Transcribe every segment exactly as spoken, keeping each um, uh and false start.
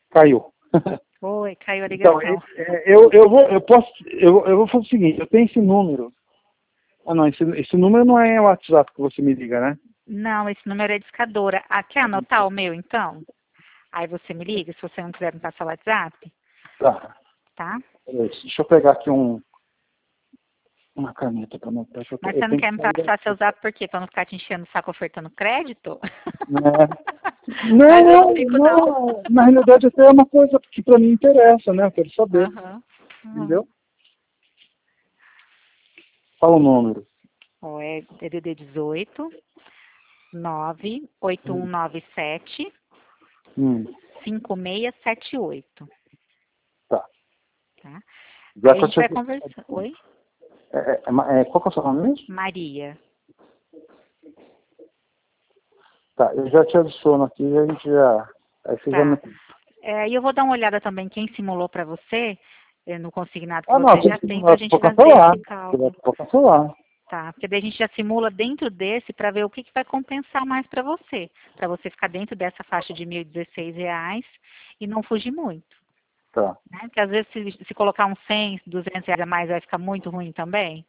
Caiu. Oi, caiu a Então, ligação. é, eu, eu, vou, eu, posso, eu, eu vou fazer o seguinte, eu tenho esse número. Ah, não, esse, esse número não é o WhatsApp que você me liga, né? Não, esse número é discadora. Ah, quer anotar o meu, então? Aí você me liga, se você não quiser me passar o WhatsApp, Tá. tá? Peraí, deixa eu pegar aqui um, uma caneta para anotar. Que eu, tô- Mas eu você não tenho quer que me sair passar daqui. seu zap por quê? Pra não ficar te enchendo o saco ofertando crédito? Né? Mas eu não Não, fico, não. não, na realidade até é uma coisa que para mim interessa, né? Eu quero saber, Aham. Uhum. entendeu? Fala o número. Ó, é D D D dezoito, nove oito um nove sete, Hum, cinco seis sete oito, tá. tá? Já Aí a que eu gente vai te... conversar. Oi? é, é, é, ma- é, qual que é o seu nome mesmo? Maria. Tá, eu já te adiciono aqui e a gente já... Aí você já me... Tá. É, e eu vou dar uma olhada também quem simulou para você, eh, no consignado que Ah, não, você tem já que tem, para a simular gente por fazer cancelar. esse Você vai cálculo. por cancelar. Tá, porque daí a gente já simula dentro desse para ver o que, que vai compensar mais para você. Para você ficar dentro dessa faixa de mil e dezesseis reais e não fugir muito. Tá. Né? Porque às vezes se, se colocar uns cem, duzentos reais a mais vai ficar muito ruim também.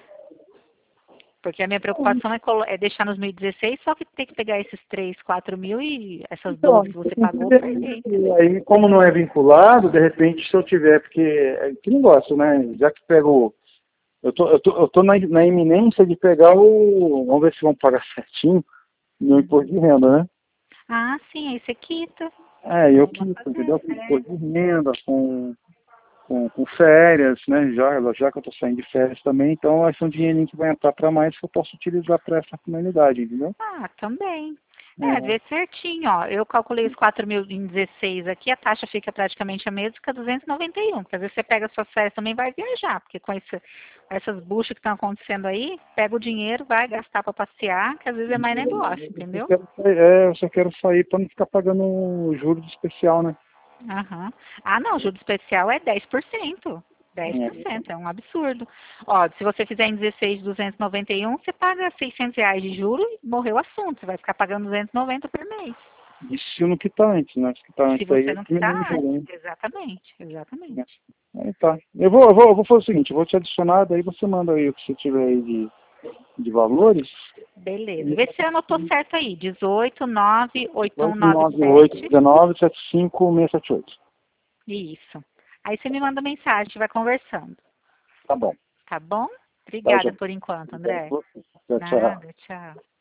Porque a minha preocupação é, colo- é deixar nos mil e dezesseis, só que ter que pegar esses três, quatro mil e essas Então, doze que eu você tenho que pagou, ver perder, isso. entendeu? Aí, como não é vinculado, de repente, se eu tiver, porque é que negócio, né? Já que pego, eu tô, eu tô, eu tô na, na iminência de pegar o, vamos ver se vão pagar certinho, meu imposto de renda, né? Ah, sim, aí você quita. É, eu Aí vai quito, entendeu? fazer. Com É. imposto de renda, com, com, com férias, né? Já, já que eu tô saindo de férias também, então vai ser um dinheirinho que vai entrar para mais que eu posso utilizar para essa finalidade, entendeu? Ah, também. É, É. vê certinho, ó. Eu calculei os quatro mil em dezesseis aqui, a taxa fica praticamente a mesma, fica duzentos e noventa e um. Porque às vezes você pega suas férias também e vai viajar, porque com esse, essas buchas que estão acontecendo aí, pega o dinheiro, vai gastar para passear, que às vezes é mais negócio, Eu entendeu? quero sair, é, eu só quero sair para não ficar pagando juros especial, né? Aham. Ah, não, juro especial é dez por cento. dez por É. cento, é um absurdo. Ó, se você fizer em dezesseis, duzentos e noventa e um, você paga seiscentos reais de juros e morreu o assunto. Você vai ficar pagando duzentos e noventa por mês. Isso se eu não quitar antes, né? Se quitar Se antes aí, você eu não diminui o quitar antes. juro, né? Exatamente, exatamente. Aí tá. Eu vou, eu vou, eu vou fazer o seguinte, eu vou te adicionar, daí você manda aí o que você tiver aí de, de valores. Beleza. E Vê se você anotou certo aí. dezoito, nove, oito um oito nove nove oito sete. um nove sete cinco seis sete oito. Isso. Aí você me manda mensagem, a gente vai conversando. Tá bom. Tá bom? Tá, já. Obrigada por enquanto, Obrigado André. por você. Tchau, tchau. Nada, tchau.